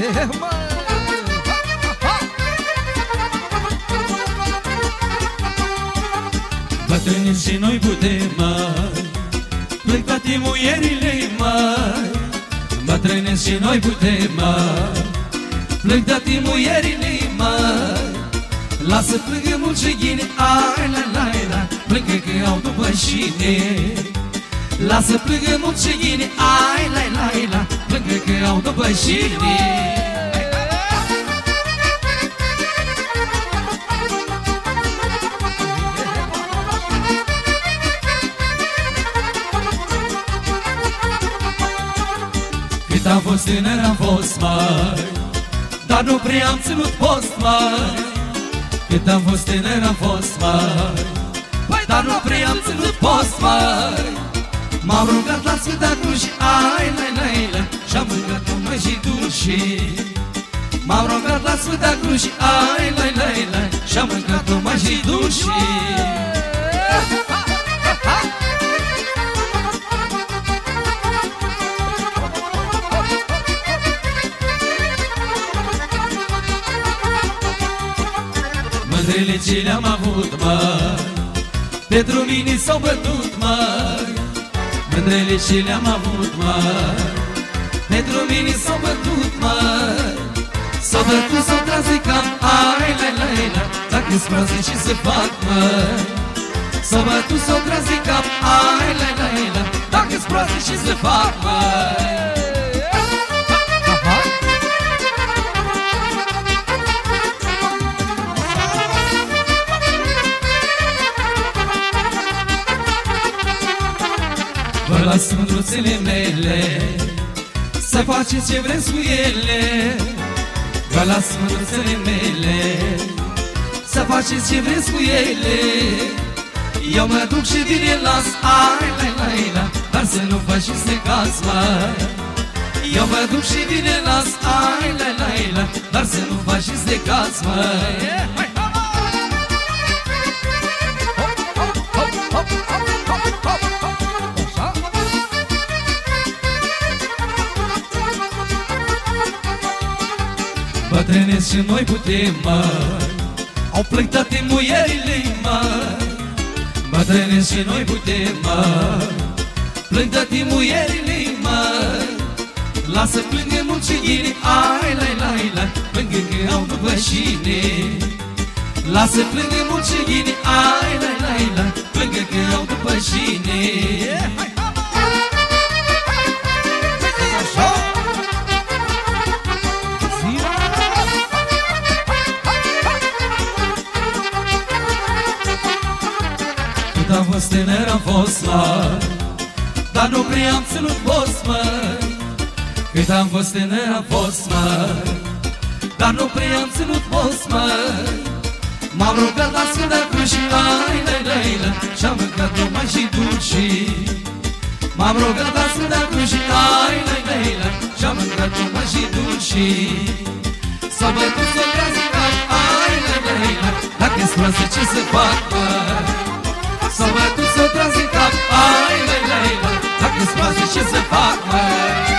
Bătrâni și noi putem mai plec toate muierile mai. Bătrâni și noi putem mai plec toate muierile mai. Lasă plângă mulțigine, ai la la la, plângă că au după șine. Lasă plângă mulțigine, ai la la la, plângă că au după șine. Cât am fost tânăr am fost mai, dar nu prea am ținut post mai. Cât am fost tânăr am fost mai, dar nu prea am ținut post mai. M-am rugat la Sfânta Cruci, ai la la la, și-am mâncat-o mai și duși. M-am rugat la Sfânta Cruci, ai la la la, și-am mâncat-o mai și duși. Mândrele ce le-am avut, mai, pentru mine s-au bătut, mai. Mândrele ce le-am avut, mai, pentru mine s-au bătut, mai. S-au bătut, s-au tras de cap, ai la la la, dacă-s proaste ce se fac, mai. S-au bătut, s-au tras de cap, ai la la la, dacă-s proaste ce se fac, mai. Vă las mândruțele mele să faceți ce vreți cu ele. Vă las mândruțele mele să faceți ce vreți cu ele. Eu mă duc și vine las, ai la la la, dar să nu faceți de caz, mai. Eu mă duc și vine las, ai la la la, dar să nu faceți de caz, mai. Bătrânesc și noi putem, mai, au plec toate muierile, mai. Bătrânesc și noi putem, mai, plec toate muierile, mai. Lasă plângă mulțigine, ai la la la, plângă că au după șine. Lasă plângă mulțigine, ai la la la, plângă că au după șine. Cât am fost tânăr am fost, mai, dar nu prea am ținut post, mai. Cât am fost tânăr am fost, mai, dar nu prea am ținut post, mai. M-am rugat la Sfânta Cruci, ai la la la, și-am mâncat-o mai și duși. M-am rugat la Sfânta Cruci, ai la la la, și-am mâncat-o mai și duși. S-au bătut, s-o tras de cap, ai la la la, dacă-s proastă ce să fac, mai. S-au bătut, s-o tras de cap, ai la la la, dacă-s proastă ce să fac, mai.